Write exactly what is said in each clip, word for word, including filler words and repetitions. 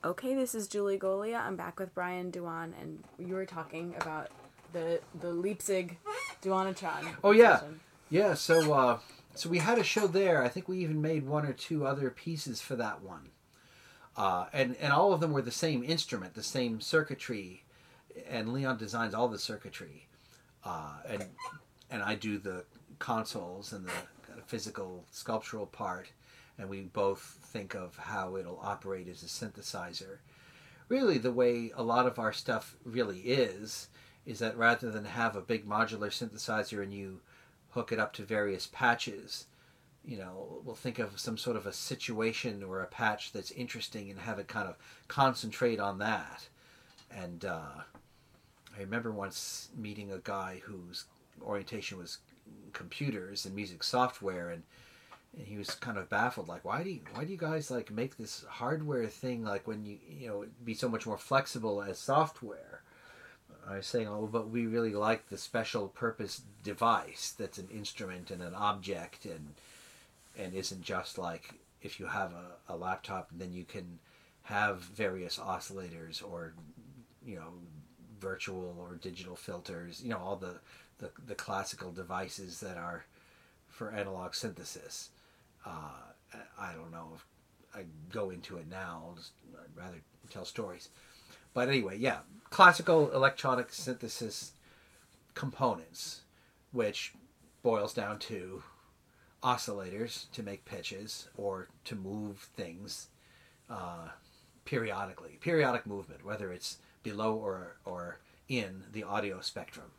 Okay, this is Julie Golia. I'm back with Brian Duan, and you were talking about the the Leipzig Duanatron. Oh yeah, session. yeah. So uh, so we had a show there. I think we even made one or two other pieces for that one, uh, and and all of them were the same instrument, the same circuitry, and Leon designs all the circuitry, uh, and and I do the consoles and the kind of physical sculptural part. And we both think of how it'll operate as a synthesizer. Really, the way a lot of our stuff really is, is that rather than have a big modular synthesizer and you hook it up to various patches, you know, we'll think of some sort of a situation or a patch that's interesting and have it kind of concentrate on that. And uh, I remember once meeting a guy whose orientation was computers and music software, and And he was kind of baffled, like, why do you, why do you guys like make this hardware thing like when you you know it'd be so much more flexible as software? I was saying, oh, but we really like the special purpose device that's an instrument and an object, and and isn't just like if you have a, a laptop, then you can have various oscillators or you know virtual or digital filters, you know all the the, the classical devices that are for analog synthesis. Uh, I don't know if I go into it now. I'll just, I'd rather tell stories. But anyway, yeah, classical electronic synthesis components, which boils down to oscillators to make pitches or to move things uh, periodically. Periodic movement, whether it's below or, or in the audio spectrum.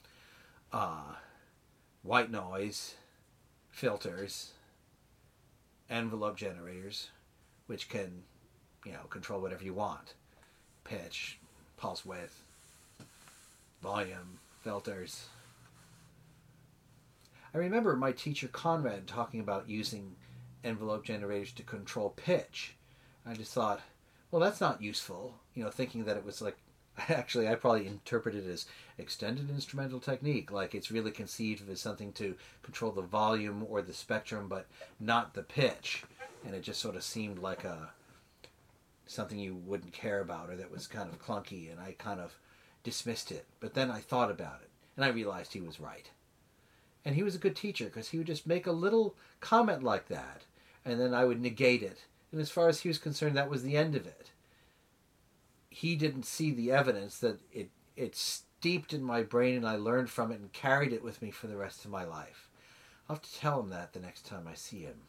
Uh, white noise, filters, envelope generators, which can, you know, control whatever you want. Pitch, pulse width, volume, filters. I remember my teacher Conrad talking about using envelope generators to control pitch. I just thought, well, that's not useful. You know, thinking that it was like, actually I probably interpreted it as extended instrumental technique, like it's really conceived of as something to control the volume or the spectrum, but not the pitch. And it just sort of seemed like a something you wouldn't care about, or that was kind of clunky, and I kind of dismissed it. But then I thought about it, and I realized he was right. And he was a good teacher, because he would just make a little comment like that, and then I would negate it. And as far as he was concerned, that was the end of it. He didn't see the evidence that it it steeped in my brain, and I learned from it and carried it with me for the rest of my life. I'll have to tell him that the next time I see him.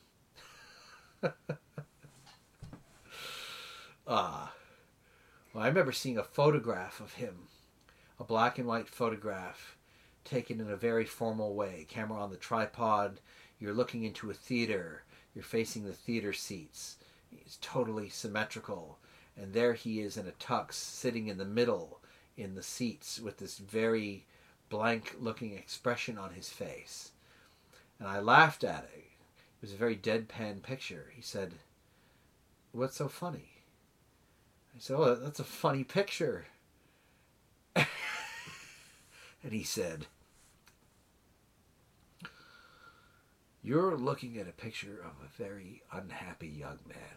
Ah, well, I remember seeing a photograph of him, a black and white photograph taken in a very formal way. Camera on the tripod, you're looking into a theater, you're facing the theater seats. It's totally symmetrical. And there he is in a tux, sitting in the middle in the seats with this very blank-looking expression on his face. And I laughed at it. It was a very deadpan picture. He said, "What's so funny?" I said, "Oh, that's a funny picture." And he said, "You're looking at a picture of a very unhappy young man."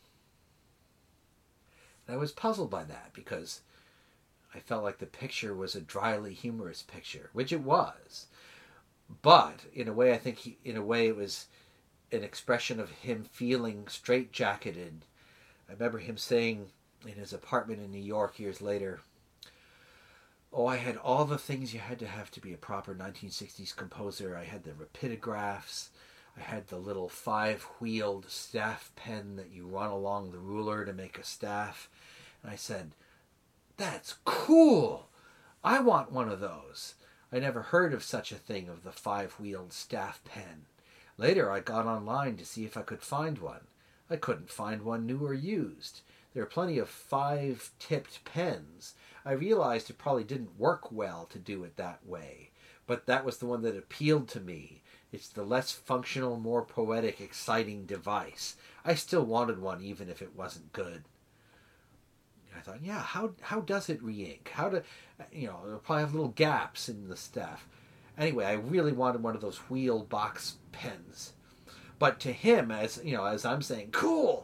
And I was puzzled by that, because I felt like the picture was a dryly humorous picture, which it was. But in a way, I think he, in a way it was an expression of him feeling straitjacketed. I remember him saying in his apartment in New York years later, "Oh, I had all the things you had to have to be a proper nineteen sixties composer. I had the rapidographs. I had the little five-wheeled staff pen that you run along the ruler to make a staff." And I said, "That's cool. I want one of those." I never heard of such a thing, of the five-wheeled staff pen. Later I got online to see if I could find one. I couldn't find one new or used. There are plenty of five-tipped pens. I realized it probably didn't work well to do it that way, but that was the one that appealed to me. It's the less functional, more poetic, exciting device. I still wanted one even if it wasn't good. I thought, yeah, how how does it re-ink? How do, you know, it'll probably have little gaps in the stuff. Anyway, I really wanted one of those wheel box pens. But to him, as you know, as I'm saying, cool,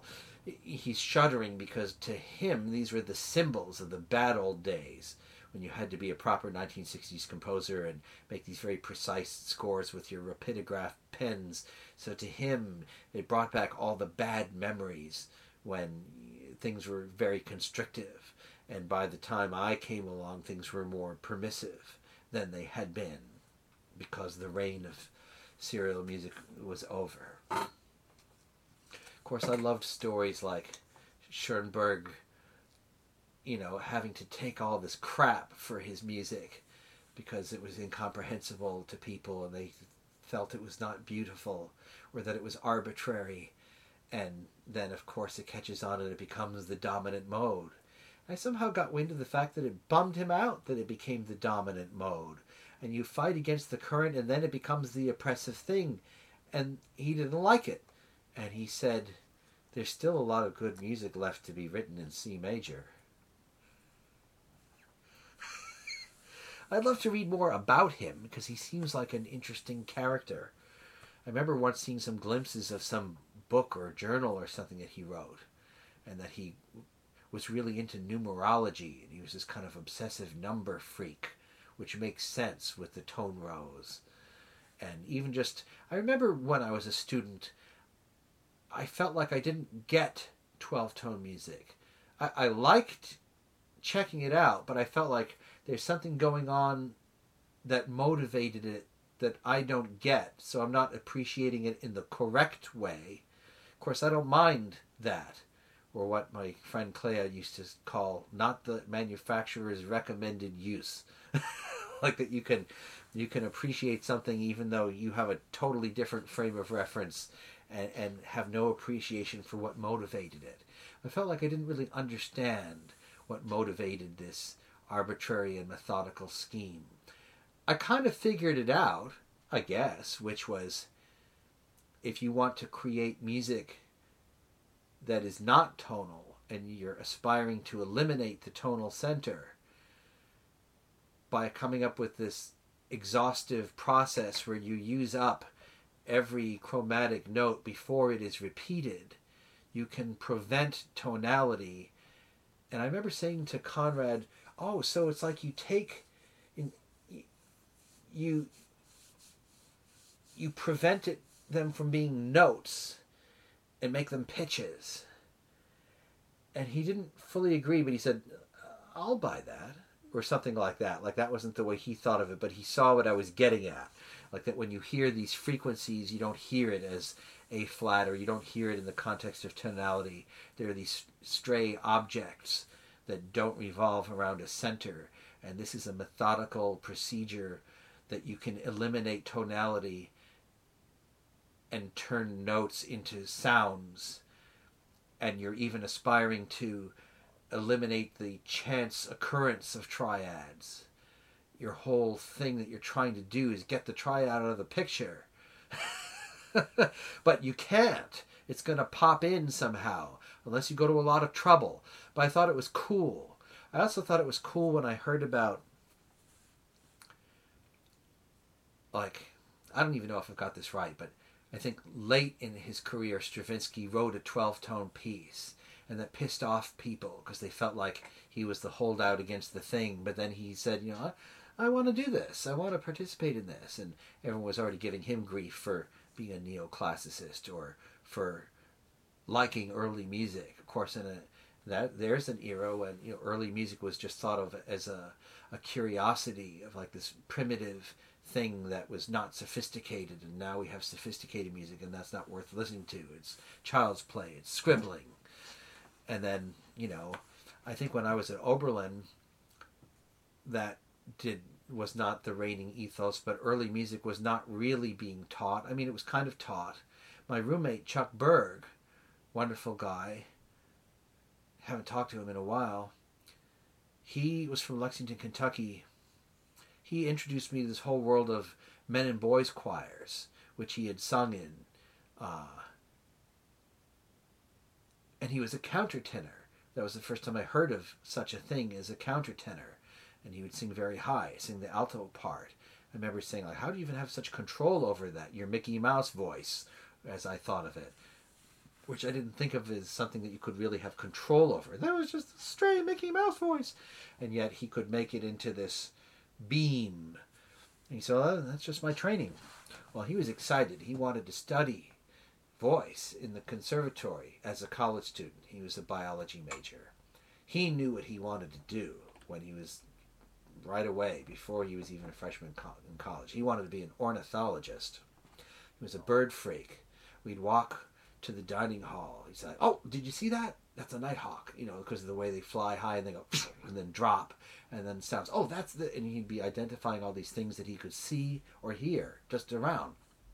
he's shuddering because to him these were the symbols of the bad old days when you had to be a proper nineteen sixties composer and make these very precise scores with your rapidograph pens. So to him, it brought back all the bad memories when things were very constrictive. And by the time I came along, things were more permissive than they had been because the reign of serial music was over. Of course, I loved stories like Schoenberg, you know, having to take all this crap for his music because it was incomprehensible to people and they felt it was not beautiful or that it was arbitrary. And then, of course, it catches on and it becomes the dominant mode. I somehow got wind of the fact that it bummed him out that it became the dominant mode. And you fight against the current and then it becomes the oppressive thing. And he didn't like it. And he said, there's still a lot of good music left to be written in C major. I'd love to read more about him because he seems like an interesting character. I remember once seeing some glimpses of some book or journal or something that he wrote, and that he was really into numerology, and he was this kind of obsessive number freak, which makes sense with the tone rows. And even just, I remember when I was a student, I felt like I didn't get twelve-tone music. I, I liked checking it out, but I felt like there's something going on that motivated it that I don't get, so I'm not appreciating it in the correct way. Of course, I don't mind that, or what my friend Clea used to call not the manufacturer's recommended use. Like that you can you can appreciate something even though you have a totally different frame of reference and, and have no appreciation for what motivated it. I felt like I didn't really understand what motivated this arbitrary and methodical scheme. I kind of figured it out, I guess, which was if you want to create music that is not tonal and you're aspiring to eliminate the tonal center by coming up with this exhaustive process where you use up every chromatic note before it is repeated, you can prevent tonality. And I remember saying to Conrad, oh, so it's like you take, in, you, you prevent it, them from being notes and make them pitches. And he didn't fully agree, but he said, I'll buy that, or something like that. Like that wasn't the way he thought of it, but he saw what I was getting at. Like that when you hear these frequencies, you don't hear it as A flat, or you don't hear it in the context of tonality. There are these stray objects that don't revolve around a center. And this is a methodical procedure that you can eliminate tonality and turn notes into sounds. And you're even aspiring to eliminate the chance occurrence of triads. Your whole thing that you're trying to do is get the triad out of the picture. But you can't. It's going to pop in somehow, unless you go to a lot of trouble. But I thought it was cool. I also thought it was cool when I heard about, like, I don't even know if I've got this right, but I think late in his career, Stravinsky wrote a twelve-tone piece, and that pissed off people because they felt like he was the holdout against the thing. But then he said, you know, I, I want to do this. I want to participate in this. And everyone was already giving him grief for being a neoclassicist or for liking early music. Of course, in a that there's an era when, you know, early music was just thought of as a, a curiosity of like this primitive thing that was not sophisticated, and now we have sophisticated music and that's not worth listening to. It's child's play, it's scribbling. And then, you know, I think when I was at Oberlin, that did was not the reigning ethos, but early music was not really being taught. I mean, it was kind of taught. My roommate, Chuck Berg, wonderful guy, haven't talked to him in a while. He was from Lexington, Kentucky. He introduced me to this whole world of men and boys choirs, which he had sung in. Uh, and he was a countertenor. That was the first time I heard of such a thing as a countertenor. And he would sing very high, sing the alto part. I remember saying, like, how do you even have such control over that? Your Mickey Mouse voice, as I thought of it. which I didn't think of as something that you could really have control over. That was just a stray Mickey Mouse voice. And yet he could make it into this beam. And he said, oh, that's just my training. Well, he was excited. He wanted to study voice in the conservatory as a college student. He was a biology major. He knew what he wanted to do when he was right away, before he was even a freshman in college. He wanted to be an ornithologist. He was a bird freak. We'd walk to the dining hall. He's like, oh, did you see that? That's a nighthawk, you know, because of the way they fly high and they go and then drop and then sounds. Oh, that's the, and he'd be identifying all these things that he could see or hear just around.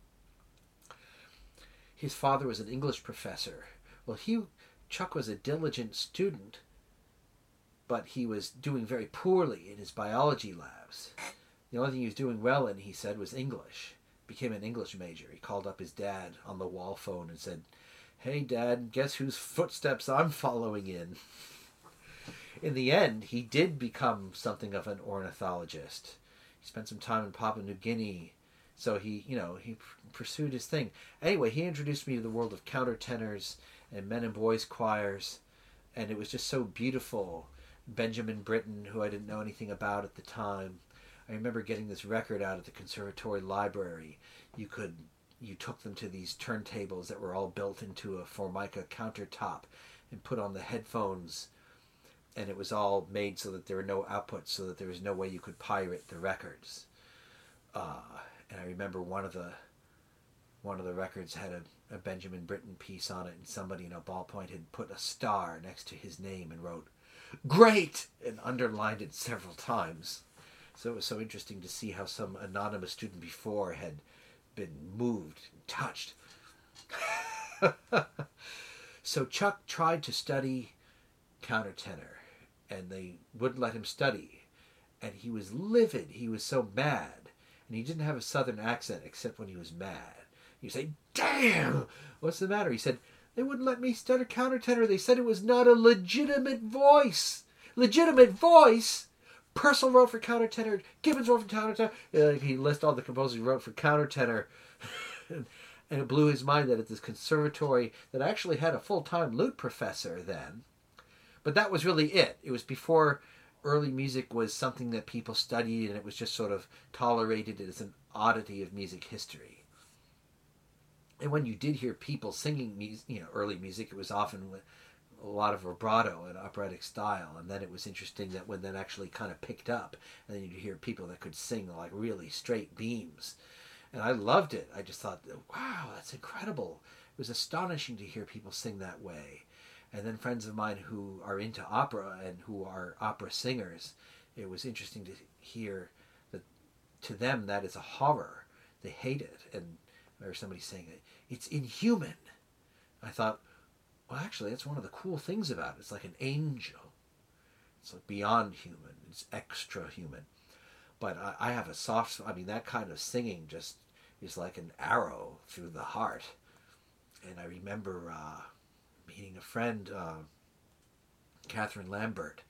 His father was an English professor. Well, he, Chuck was a diligent student, but he was doing very poorly in his biology labs. The only thing he was doing well in, he said, was English. Became an English major. He called up his dad on the wall phone and said, hey, Dad, guess whose footsteps I'm following in? In the end, he did become something of an ornithologist. He spent some time in Papua New Guinea. So he, you know, he pursued his thing. Anyway, he introduced me to the world of countertenors and men and boys choirs. And it was just so beautiful. Benjamin Britten, who I didn't know anything about at the time. I remember getting this record out at the conservatory library. You could, you took them to these turntables that were all built into a Formica countertop and put on the headphones. And it was all made so that there were no outputs, so that there was no way you could pirate the records. Uh, and I remember one of the one of the records had a, a Benjamin Britten piece on it, and somebody in a ballpoint had put a star next to his name and wrote, "Great!" and underlined it several times. So it was so interesting to see how some anonymous student before had been moved, touched. So Chuck tried to study countertenor, and they wouldn't let him study. And he was livid. He was so mad. And he didn't have a southern accent except when he was mad. You say, damn, what's the matter? He said, they wouldn't let me study countertenor. They said it was not a legitimate voice. Legitimate voice? Purcell wrote for countertenor. Gibbons wrote for countertenor. Uh, he listed all the composers he wrote for countertenor. and, and it blew his mind that at this conservatory that actually had a full-time lute professor then. But that was really it. It was before early music was something that people studied, and it was just sort of tolerated as an oddity of music history. And when you did hear people singing music, you know, early music, it was often with a lot of vibrato and operatic style. And then it was interesting that when that actually kind of picked up, and then you'd hear people that could sing like really straight beams. And I loved it. I just thought, wow, that's incredible. It was astonishing to hear people sing that way. And then friends of mine who are into opera and who are opera singers, it was interesting to hear that to them that is a horror. They hate it. And or somebody saying it, it's inhuman. I thought, well, actually, that's one of the cool things about it. It's like an angel. It's like beyond human. It's extra human. But I, I have a soft, I mean, that kind of singing just is like an arrow through the heart. And I remember uh, meeting a friend, uh, Catherine Lambert,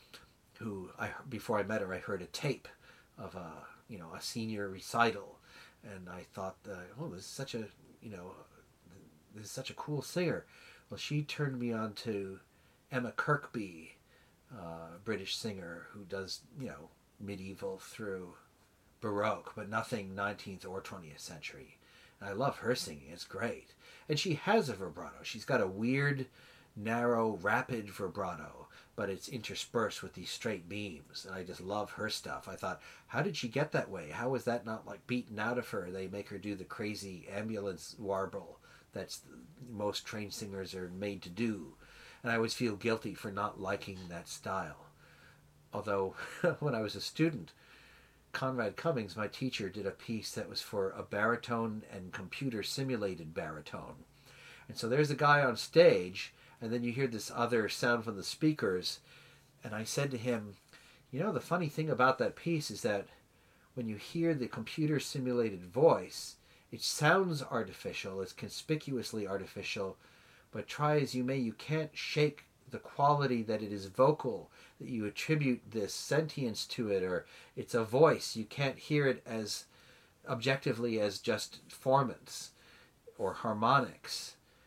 who I before I met her, I heard a tape of a, you know, a senior recital. And I thought, uh, oh, this is such a, you know, this is such a cool singer. Well, she turned me on to Emma Kirkby, uh, British singer who does, you know, medieval through Baroque, but nothing nineteenth or twentieth century. And I love her singing. It's great. And she has a vibrato. She's got a weird, narrow, rapid vibrato, but it's interspersed with these straight beams. And I just love her stuff. I thought, how did she get that way? How was that not like beaten out of her? They make her do the crazy ambulance warble that's the, most trained singers are made to do. And I always feel guilty for not liking that style. Although, when I was a student, Conrad Cummings, my teacher, did a piece that was for a baritone and computer-simulated baritone. And so there's a guy on stage, and then you hear this other sound from the speakers. And I said to him, you know, the funny thing about that piece is that when you hear the computer-simulated voice, it sounds artificial, it's conspicuously artificial, but try as you may, you can't shake the quality that it is vocal, that you attribute this sentience to it, or it's a voice. You can't hear it as objectively as just formants or harmonics.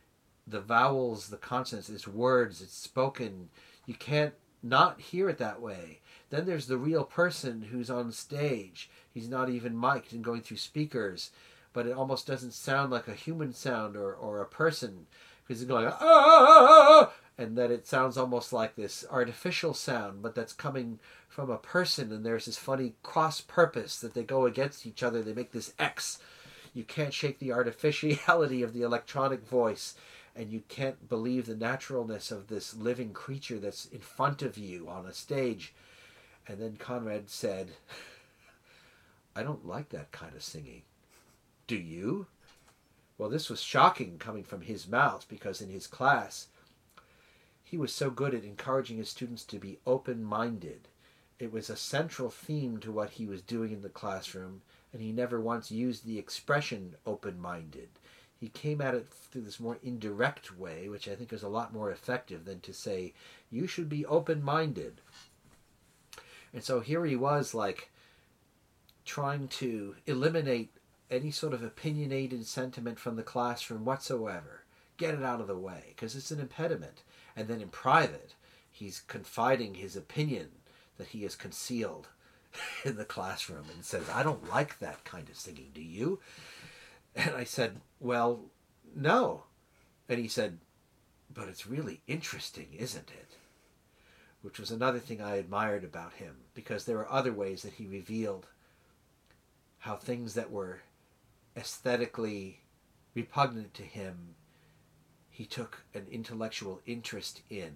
the vowels, the consonants, it's words, it's spoken. You can't not hear it that way. Then there's the real person who's on stage. He's not even mic'd and going through speakers, but it almost doesn't sound like a human sound or, or a person, because he's going, ah, and then it sounds almost like this artificial sound, but that's coming from a person, and there's this funny cross purpose that they go against each other. They make this X. You can't shake the artificiality of the electronic voice, and you can't believe the naturalness of this living creature that's in front of you on a stage. And then Conrad said, I don't like that kind of singing. Do you? Well, this was shocking coming from his mouth, because in his class, he was so good at encouraging his students to be open-minded. It was a central theme to what he was doing in the classroom, and he never once used the expression open-minded. He came at it through this more indirect way, which I think is a lot more effective than to say, you should be open-minded. And so here he was, like, trying to eliminate any sort of opinionated sentiment from the classroom whatsoever. Get it out of the way, because it's an impediment. And then in private, he's confiding his opinion that he has concealed in the classroom and says, I don't like that kind of singing, do you? And I said, well, no. And he said, but it's really interesting, isn't it? Which was another thing I admired about him, because there were other ways that he revealed how things that were aesthetically repugnant to him, he took an intellectual interest in.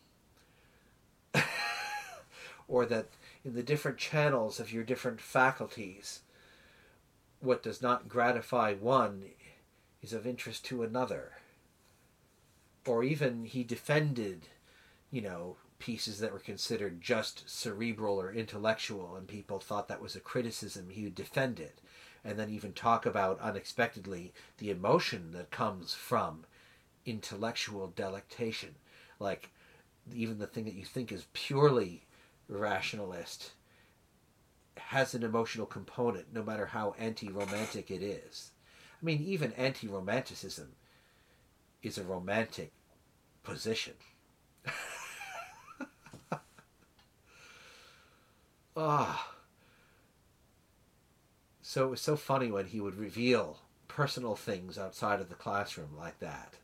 Or that in the different channels of your different faculties, what does not gratify one is of interest to another. Or even he defended, you know, pieces that were considered just cerebral or intellectual, and people thought that was a criticism. He would defend it, and then even talk about, unexpectedly, the emotion that comes from intellectual delectation. Like, even the thing that you think is purely rationalist has an emotional component, no matter how anti-romantic it is. I mean, even anti-romanticism is a romantic position. Ah. Oh. So it was so funny when he would reveal personal things outside of the classroom like that.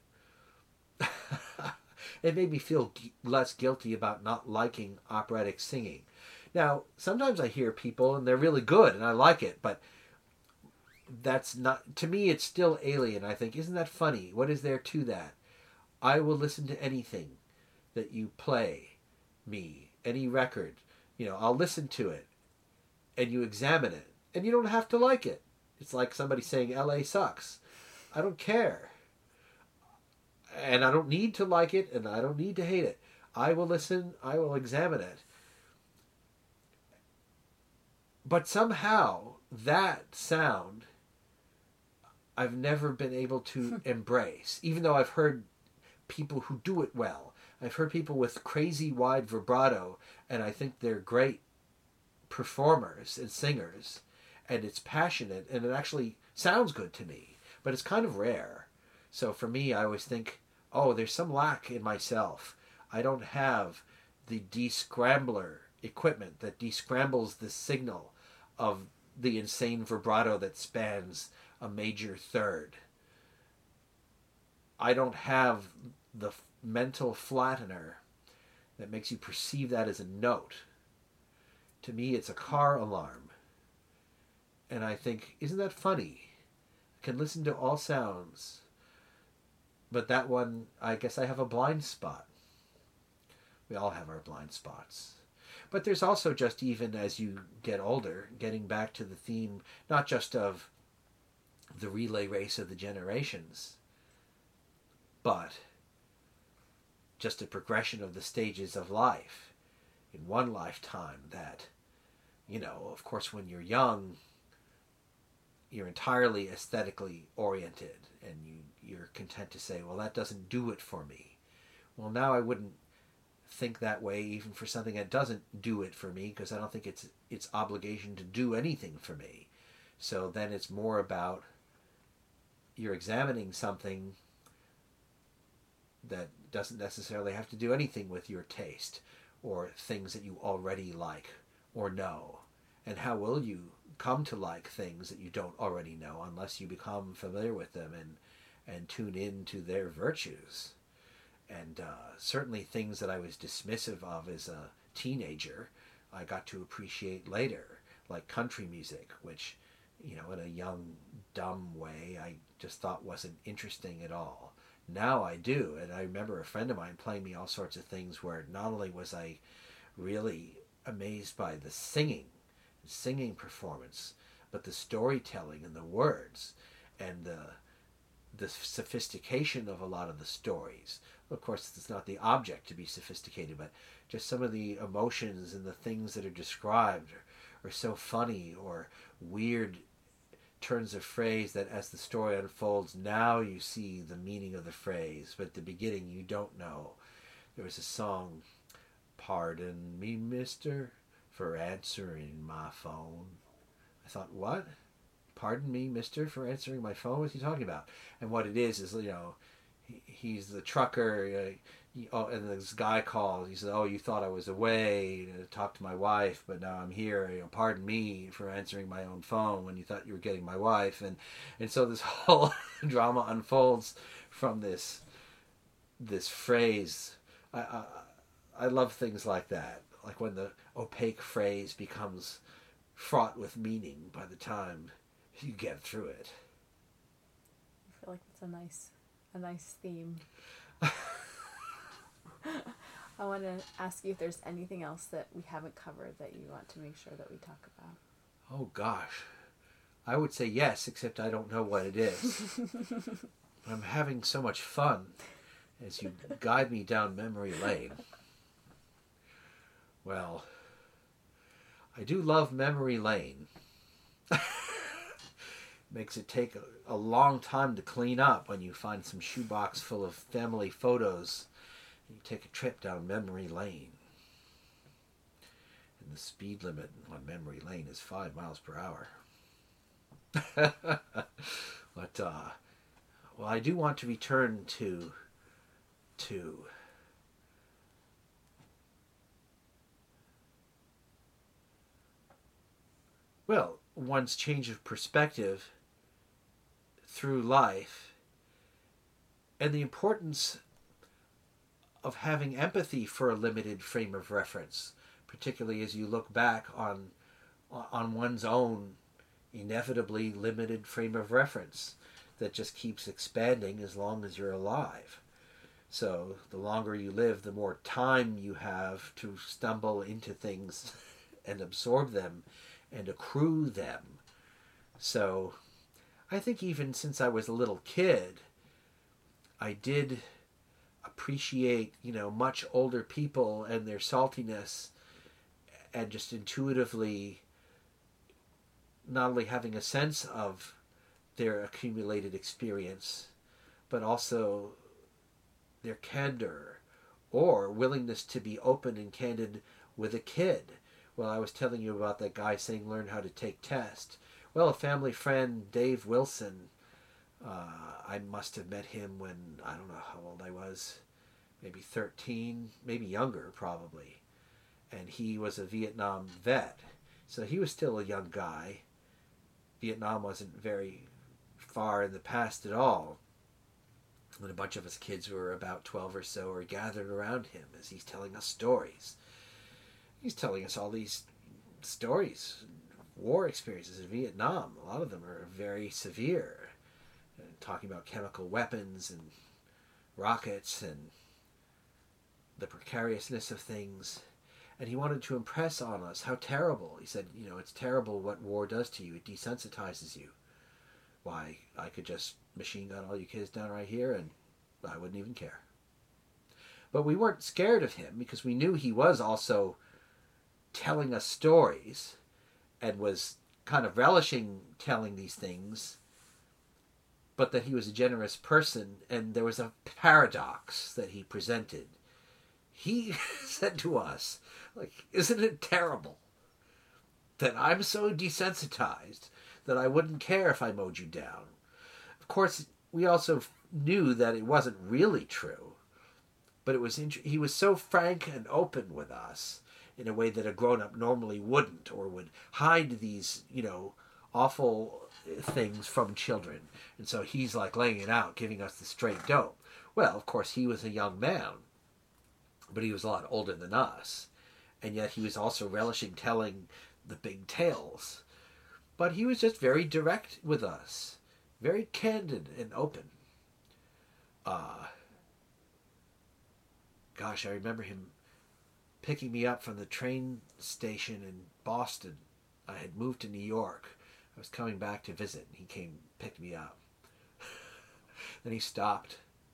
It made me feel g- less guilty about not liking operatic singing. Now, sometimes I hear people and they're really good and I like it, but that's not, to me it's still alien. I think, isn't that funny? What is there to that? I will listen to anything that you play me, any record. You know, I'll listen to it and you examine it and you don't have to like it. It's like somebody saying L A sucks. I don't care. And I don't need to like it, and I don't need to hate it. I will listen, I will examine it. But somehow, that sound, I've never been able to embrace, even though I've heard people who do it well. I've heard people with crazy wide vibrato, and I think they're great performers and singers, and it's passionate, and it actually sounds good to me, but it's kind of rare. So for me, I always think, oh, there's some lack in myself. I don't have the descrambler equipment that descrambles the signal of the insane vibrato that spans a major third. I don't have the f- mental flattener that makes you perceive that as a note. To me, it's a car alarm. And I think, isn't that funny? I can listen to all sounds. But that one, I guess I have a blind spot. We all have our blind spots. But there's also, just even as you get older, getting back to the theme, not just of the relay race of the generations, but just a progression of the stages of life in one lifetime that, you know, of course, when you're young, you're entirely aesthetically oriented, and you, you're content to say, well, that doesn't do it for me. Well, now I wouldn't think that way even for something that doesn't do it for me, because I don't think it's its obligation to do anything for me. So then it's more about, you're examining something that doesn't necessarily have to do anything with your taste or things that you already like or know. And how will you come to like things that you don't already know unless you become familiar with them and, and tune into their virtues? And uh, certainly things that I was dismissive of as a teenager, I got to appreciate later, like country music, which, you know, in a young, dumb way, I just thought wasn't interesting at all. Now I do, and I remember a friend of mine playing me all sorts of things where not only was I really amazed by the singing, singing performance, but the storytelling and the words and the the sophistication of a lot of the stories. Of course, it's not the object to be sophisticated, but just some of the emotions and the things that are described are, are so funny, or weird turns of phrase that as the story unfolds, now you see the meaning of the phrase, but at the beginning you don't know. There was a song, "Pardon me, mister, for answering my phone." I thought, what? Pardon me, mister, for answering my phone? What's he talking about? And what it is is, you know, he, he's the trucker, uh, he, oh, and this guy calls. He says, "Oh, you thought I was away to talk to my wife, but now I'm here. You know, pardon me for answering my own phone when you thought you were getting my wife." And and so this whole drama unfolds from this this phrase. I, I I love things like that, like when the opaque phrase becomes fraught with meaning by the time you get through it. I feel like it's a nice, a nice theme. I want to ask you if there's anything else that we haven't covered that you want to make sure that we talk about. Oh gosh, I would say yes, except I don't know what it is. I'm having so much fun as you guide me down memory lane. Well, I do love memory lane. Makes it take a, a long time to clean up when you find some shoebox full of family photos and you take a trip down memory lane. And the speed limit on memory lane is five miles per hour. But, uh, well, I do want to return to, to, well, one's change of perspective through life, and the importance of having empathy for a limited frame of reference, particularly as you look back on on one's own inevitably limited frame of reference that just keeps expanding as long as you're alive. So the longer you live, the more time you have to stumble into things and absorb them and accrue them. So I think even since I was a little kid, I did appreciate, you know, much older people and their saltiness, and just intuitively not only having a sense of their accumulated experience, but also their candor or willingness to be open and candid with a kid. Well, I was telling you about that guy saying learn how to take tests. Well, a family friend, Dave Wilson, uh, I must have met him when, I don't know how old I was, maybe thirteen, maybe younger probably. And he was a Vietnam vet. So he was still a young guy. Vietnam wasn't very far in the past at all. And a bunch of us kids who were about twelve or so are gathered around him as he's telling us stories. He's telling us all these stories, war experiences in Vietnam. A lot of them are very severe. And talking about chemical weapons and rockets and the precariousness of things. And he wanted to impress on us how terrible. He said, you know, it's terrible what war does to you. It desensitizes you. Why, I could just machine gun all you kids down right here and I wouldn't even care. But we weren't scared of him because we knew he was also telling us stories and was kind of relishing telling these things, but that he was a generous person, and there was a paradox that he presented. He said to us, like, isn't it terrible that I'm so desensitized that I wouldn't care if I mowed you down? Of course, we also knew that it wasn't really true. but it was int- he was so frank and open with us in a way that a grown-up normally wouldn't, or would hide these, you know, awful things from children. And so he's like laying it out, giving us the straight dope. Well, of course, he was a young man, but he was a lot older than us. And yet he was also relishing telling the big tales. But he was just very direct with us, very candid and open. Uh, gosh, I remember him picking me up from the train station in Boston. I had moved to New York. I was coming back to visit, and he came picked me up. Then he stopped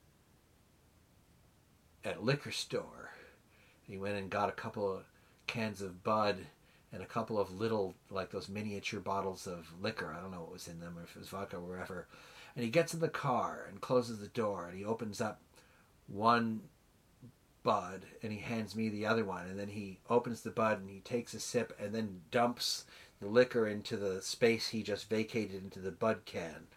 at a liquor store. He went and got a couple of cans of Bud and a couple of little, like those miniature bottles of liquor. I don't know what was in them, or if it was vodka or whatever. And he gets in the car and closes the door, and he opens up one Bud, and he hands me the other one. And then he opens the Bud, and he takes a sip, and then dumps the liquor into the space he just vacated into the Bud can.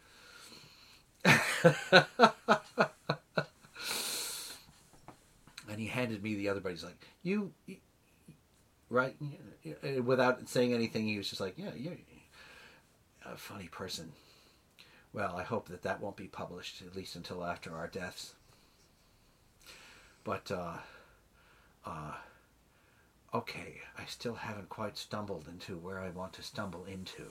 And he handed me the other Bud. He's like, you... you right? Without saying anything, he was just like, yeah, you're a funny person. Well, I hope that that won't be published, at least until after our deaths. But, uh, uh, okay, I still haven't quite stumbled into where I want to stumble into.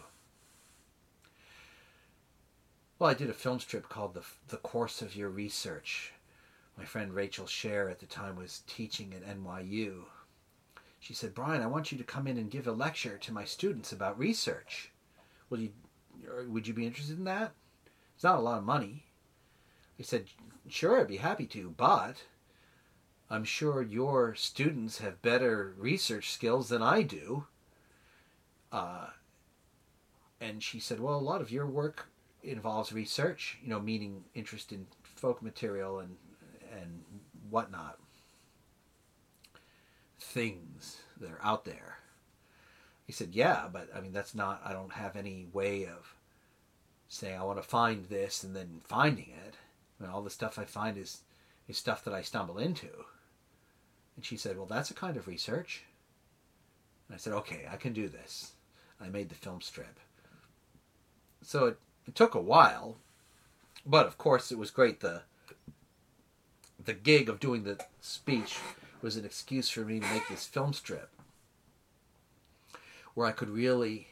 Well, I did a film strip called The, the Course of Your Research. My friend Rachel Scher at the time was teaching at N Y U. She said, Brian, I want you to come in and give a lecture to my students about research. Will you, would you be interested in that? It's not a lot of money. I said, sure, I'd be happy to, but I'm sure your students have better research skills than I do. Uh, and she said, well, a lot of your work involves research, you know, meaning interest in folk material and, and whatnot. Things that are out there. He said, yeah, but I mean, that's not, I don't have any way of saying I want to find this and then finding it. I mean, all the stuff I find is, is stuff that I stumble into. And she said, well, that's a kind of research. And I said, okay, I can do this. I made the film strip. So it, it took a while, but of course it was great. The, the gig of doing the speech was an excuse for me to make this film strip where I could really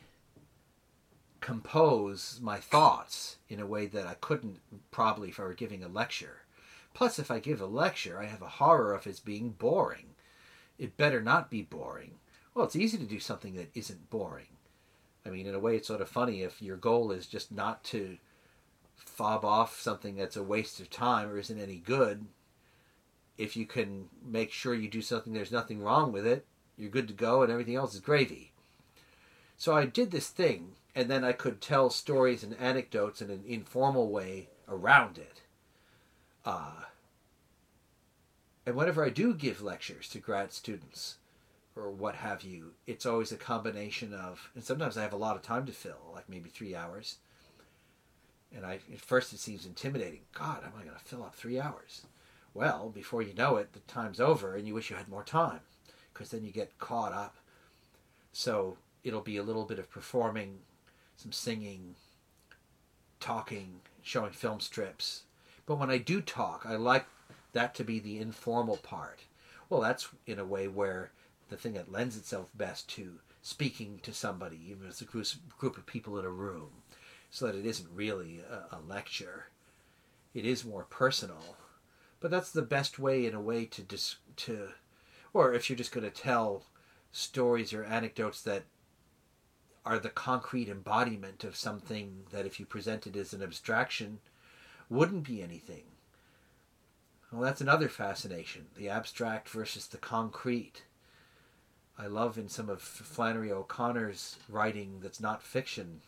compose my thoughts in a way that I couldn't probably if I were giving a lecture. Plus, if I give a lecture, I have a horror of it being boring. It better not be boring. Well, it's easy to do something that isn't boring. I mean, in a way, it's sort of funny if your goal is just not to fob off something that's a waste of time or isn't any good. If you can make sure you do something there's nothing wrong with it, you're good to go and everything else is gravy. So I did this thing, and then I could tell stories and anecdotes in an informal way around it. Uh, and whenever I do give lectures to grad students or what have you, it's always a combination of, and sometimes I have a lot of time to fill, like maybe three hours. And I, at first it seems intimidating. God, how am I going to fill up three hours? Well, before you know it, the time's over and you wish you had more time because then you get caught up. So it'll be a little bit of performing, some singing, talking, showing film strips. But when I do talk, I like that to be the informal part. Well, that's in a way where the thing that lends itself best to speaking to somebody, even if it's a group group of people in a room, so that it isn't really a, a lecture. It is more personal. But that's the best way, in a way, to dis- to, or if you're just going to tell stories or anecdotes that are the concrete embodiment of something that, if you present it as an abstraction, wouldn't be anything. Well, that's another fascination, the abstract versus the concrete. I love in some of Flannery O'Connor's writing that's not fiction,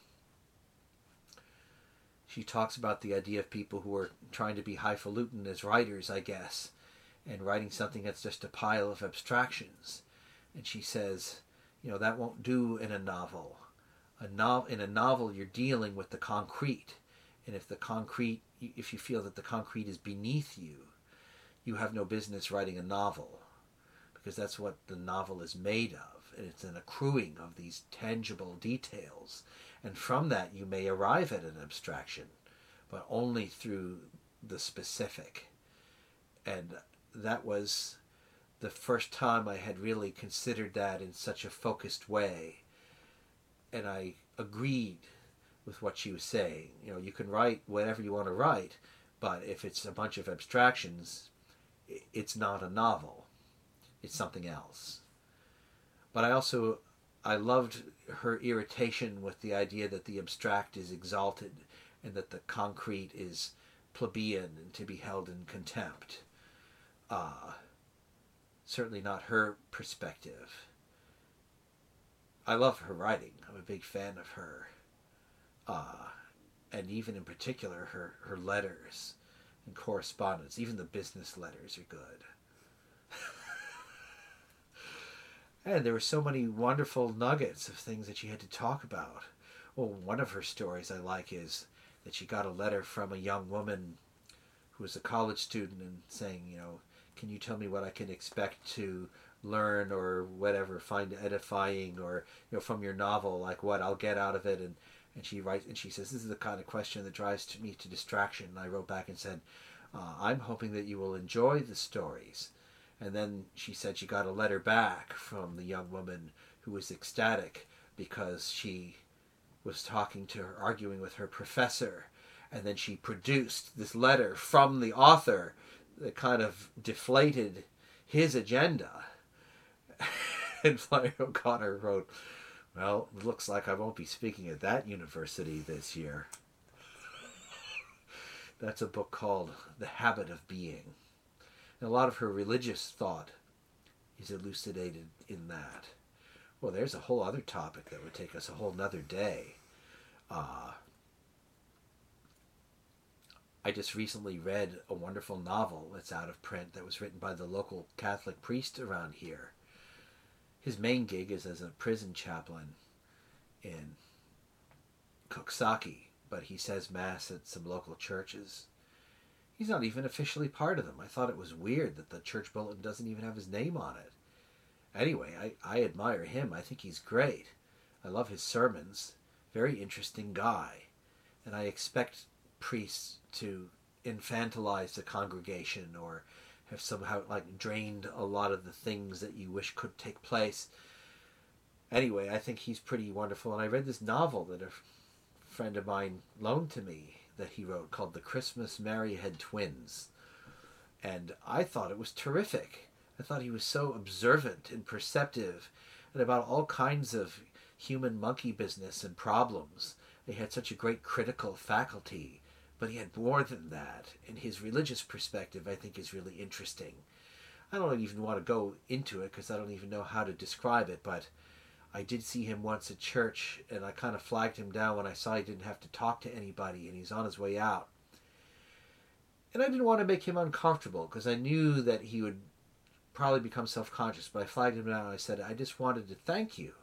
she talks about the idea of people who are trying to be highfalutin as writers, I guess, and writing something that's just a pile of abstractions. And she says, you know, that won't do in a novel. A no- in a novel, you're dealing with the concrete. And if the concrete, if you feel that the concrete is beneath you, you have no business writing a novel, because that's what the novel is made of, and it's an accruing of these tangible details, and from that you may arrive at an abstraction, but only through the specific. And that was the first time I had really considered that in such a focused way, and I agreed with what she was saying. You know, you can write whatever you want to write, but if it's a bunch of abstractions, it's not a novel. It's something else. But I also, I loved her irritation with the idea that the abstract is exalted and that the concrete is plebeian and to be held in contempt. Uh, certainly not her perspective. I love her writing. I'm a big fan of her. Uh, and even in particular, her, her letters and correspondence, even the business letters are good. And there were so many wonderful nuggets of things that she had to talk about. Well, one of her stories I like is that she got a letter from a young woman who was a college student and saying, you know, can you tell me what I can expect to learn or whatever, find edifying, or, you know, from your novel, like what I'll get out of it. And, and she writes, and she says, this is the kind of question that drives to me to distraction. And I wrote back and said, uh, I'm hoping that you will enjoy the stories. And then she said she got a letter back from the young woman who was ecstatic because she was talking to her, arguing with her professor. And then she produced this letter from the author that kind of deflated his agenda. And Flannery O'Connor wrote, well, it looks like I won't be speaking at that university this year. That's a book called The Habit of Being. And a lot of her religious thought is elucidated in that. Well, there's a whole other topic that would take us a whole nother day. Uh, I just recently read a wonderful novel that's out of print that was written by the local Catholic priest around here. His main gig is as a prison chaplain in Coxsackie, but he says Mass at some local churches. He's not even officially part of them. I thought it was weird that the church bulletin doesn't even have his name on it. Anyway, I, I admire him. I think he's great. I love his sermons. Very interesting guy. And I expect priests to infantilize the congregation or have somehow like drained a lot of the things that you wish could take place. Anyway, I think he's pretty wonderful. And I read this novel that a friend of mine loaned to me that he wrote called The Christmas Maryhead Twins. And I thought it was terrific. I thought he was so observant and perceptive and about all kinds of human monkey business and problems. He had such a great critical faculty, but he had more than that. And his religious perspective, I think, is really interesting. I don't even want to go into it because I don't even know how to describe it, but I did see him once at church, and I kind of flagged him down when I saw he didn't have to talk to anybody, and he's on his way out. And I didn't want to make him uncomfortable, because I knew that he would probably become self-conscious, but I flagged him down, and I said, I just wanted to thank you,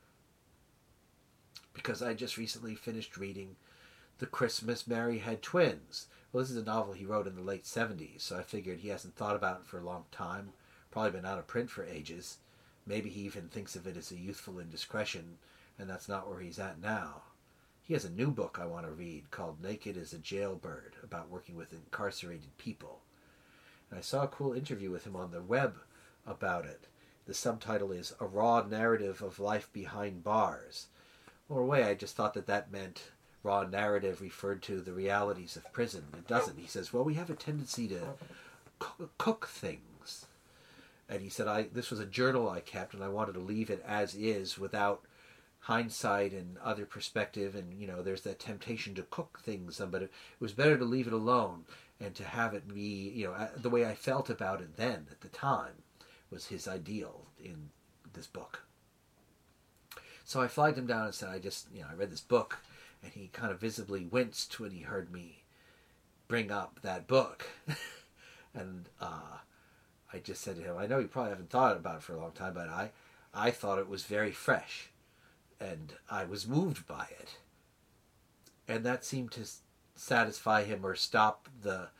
because I just recently finished reading The Christmas Maryhead Twins. Well, this is a novel he wrote in the late seventies, so I figured he hasn't thought about it for a long time, probably been out of print for ages. Maybe he even thinks of it as a youthful indiscretion, and that's not where he's at now. He has a new book I want to read called Naked as a Jailbird, about working with incarcerated people. And I saw a cool interview with him on the web about it. The subtitle is A Raw Narrative of Life Behind Bars. Well, in a way, I just thought that that meant raw narrative referred to the realities of prison. It doesn't. He says, well, we have a tendency to cook, cook things. And he said, I this was a journal I kept, and I wanted to leave it as is without hindsight and other perspective. And, you know, there's that temptation to cook things, but it, it was better to leave it alone and to have it be, you know, the way I felt about it then at the time was his ideal in this book. So I flagged him down and said, I just, you know, I read this book, and he kind of visibly winced when he heard me bring up that book. and, uh, I just said to him, I know you probably haven't thought about it for a long time, but I, I thought it was very fresh, and I was moved by it. And that seemed to satisfy him or stop the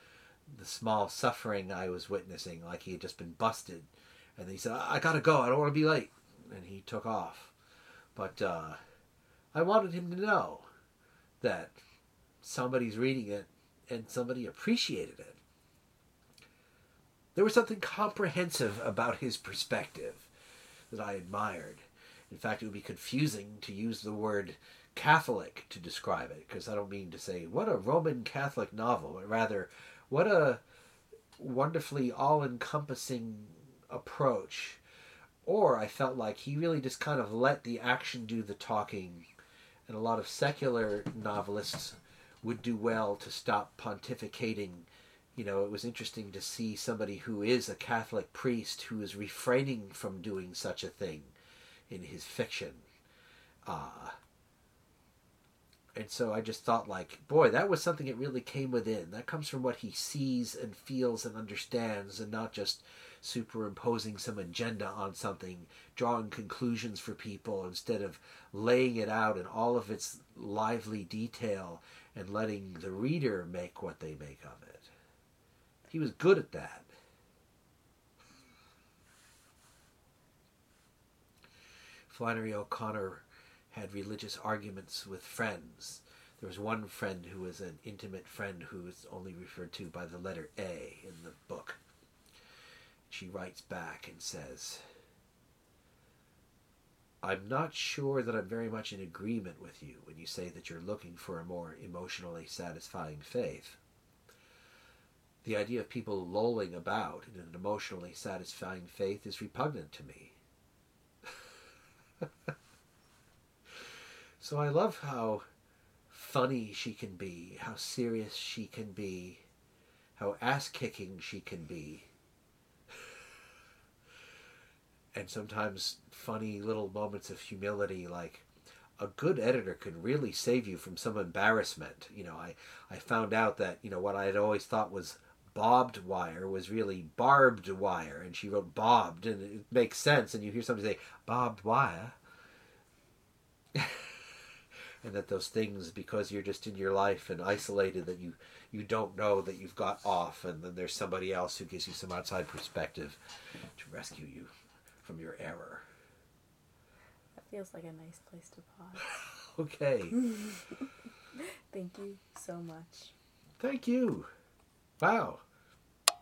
the small suffering I was witnessing, like he had just been busted. And then he said, I gotta go, I don't want to be late. And he took off. But uh, I wanted him to know that somebody's reading it and somebody appreciated it. There was something comprehensive about his perspective that I admired. In fact, it would be confusing to use the word Catholic to describe it, because I don't mean to say, what a Roman Catholic novel, but rather, what a wonderfully all-encompassing approach. Or I felt like he really just kind of let the action do the talking, and a lot of secular novelists would do well to stop pontificating. You know, it was interesting to see somebody who is a Catholic priest who is refraining from doing such a thing in his fiction. Uh, and so I just thought, like, boy, that was something that really came within. That comes from what he sees and feels and understands, and not just superimposing some agenda on something, drawing conclusions for people instead of laying it out in all of its lively detail and letting the reader make what they make of it. He was good at that. Flannery O'Connor had religious arguments with friends. There was one friend who was an intimate friend who is only referred to by the letter A in the book. She writes back and says, I'm not sure that I'm very much in agreement with you when you say that you're looking for a more emotionally satisfying faith. The idea of people lolling about in an emotionally satisfying faith is repugnant to me. So I love how funny she can be, how serious she can be, how ass-kicking she can be. And sometimes funny little moments of humility, like a good editor can really save you from some embarrassment. You know, I, I found out that, you know, what I had always thought was bobbed wire was really barbed wire, and she wrote bobbed, and it makes sense, and you hear somebody say barbed wire. And that those things, because you're just in your life and isolated, that you, you don't know that you've got off, and then there's somebody else who gives you some outside perspective to rescue you from your error. That feels like a nice place to pause. Okay. Thank you so much. Thank you. Wow.